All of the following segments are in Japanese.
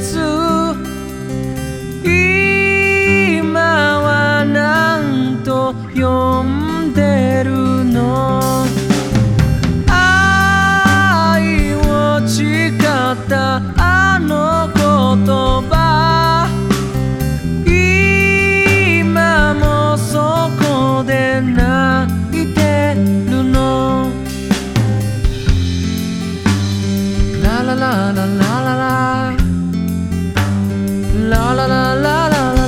つ今は何と呼んでるの愛を誓ったあの言葉今もそこで泣いてるのラララララララララララララ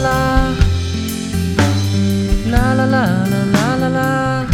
ララララ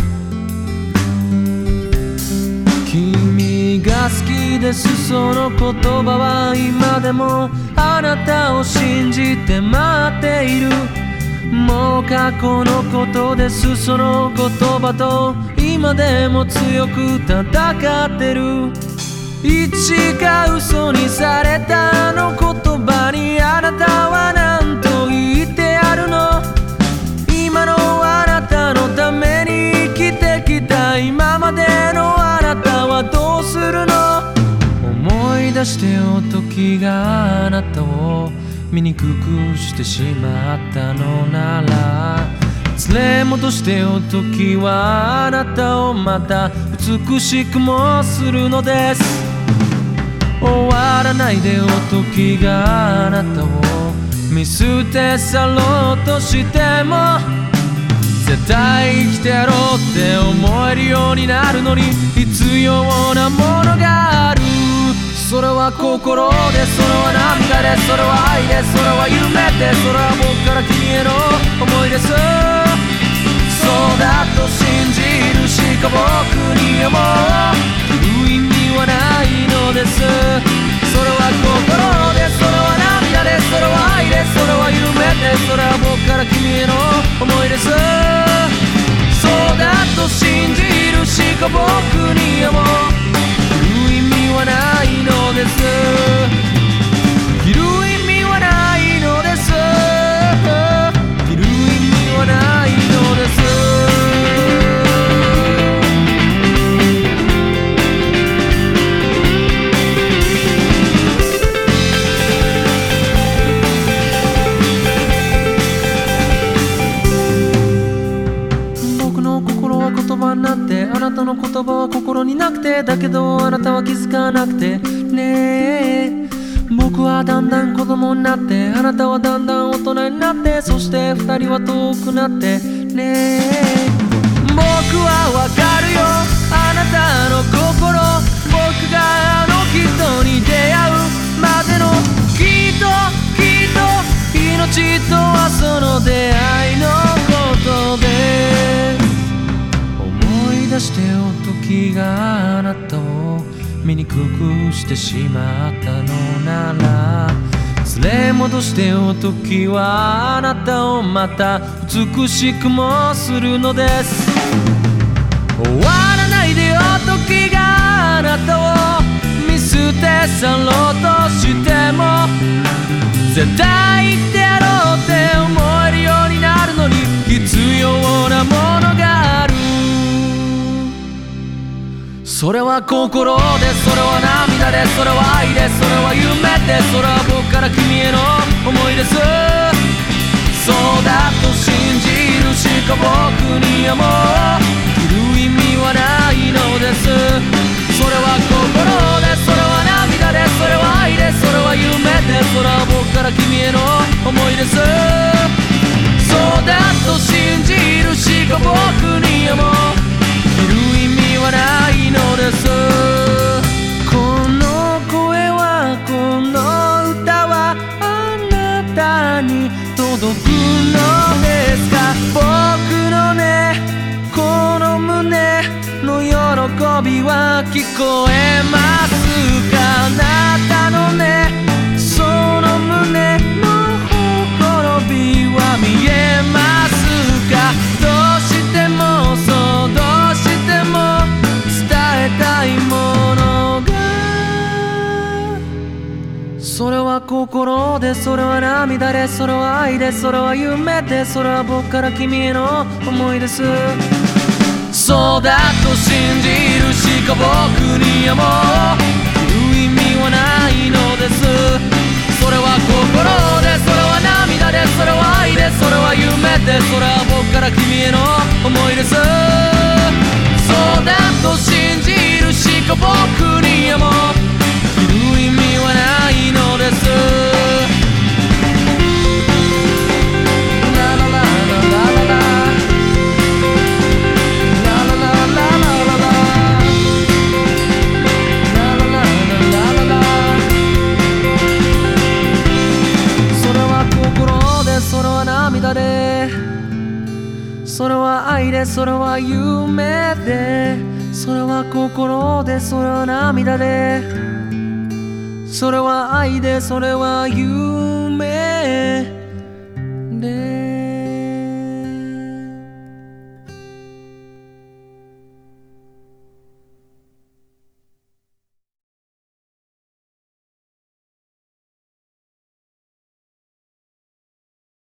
君が好きですその言葉は今でもあなたを信じて待っているもう過去のことですその言葉と今でも強く戦ってるいつか嘘にされたあの言葉にあなたは何と言ってやるの今のあなたのために生きてきた今までのあなたはどうするの思い出してよ時があなたを醜くしてしまったのなら連れ戻してよ時はあなたをまた美しくもするのです終わらないでよ時があなたを見捨て去ろうとしても絶対生きてやろうって思えるようになるのに必要なものがあるそれは心でそれは涙でそれは愛でそれは夢でそれは僕から君への思いですそうだと信じるしか僕にはもう意味はないのですそれは心でそれは涙でそれは愛でそれは夢でそれは僕から君への思いですそうだと信じるしか僕にはもう意味はないのです生きる意味はないのです生きる意味はないのです僕の心は言葉になってあなたの言葉は心になくてだけどあなたは気づかなくてねえ僕はだんだん子供になってあなたはだんだん大人になってそして二人は遠くなってねえ僕はわかるよあなたの心僕があの人に出会うまでのきっと命とはその出会いのことです思い出してよ時があなたを醜くしてしまったのなら連れ戻してよ時はあなたをまた美しくもするのです終わらないでよ時があなたを見捨て去ろうとしても絶対言ってやろうって思えるようになるのに必要なものがあるそれは心でそれは涙でそれは愛でそれは夢でそれは僕から君への思いですそうだと信じるしか僕にはもう生きる意味はないのですそれは心でそれは涙でそれは愛でそれは夢でそれは僕から君への思いですそうだと信じるしか僕にはもう生きる意味はないのですこの声はこの歌はあなたに届くのですか僕のねこの胸の喜びは聞こえますかあなたのねその胸のほころびは見えますかどうしてもそうどうしても伝えたいものがそれは心でそれは涙でそれは愛でそれは夢でそれは僕から君への思いですそうだと信じるしか僕にはもう意味はないのですそそれは心で、それは涙で、それは愛で、それは夢で、それは僕から君への思いです。そうだと信じるしか僕にはもう生きる意味はないのです。それは涙で、それは愛で、それは夢で、それは心で、それは涙で、それは愛で、それは夢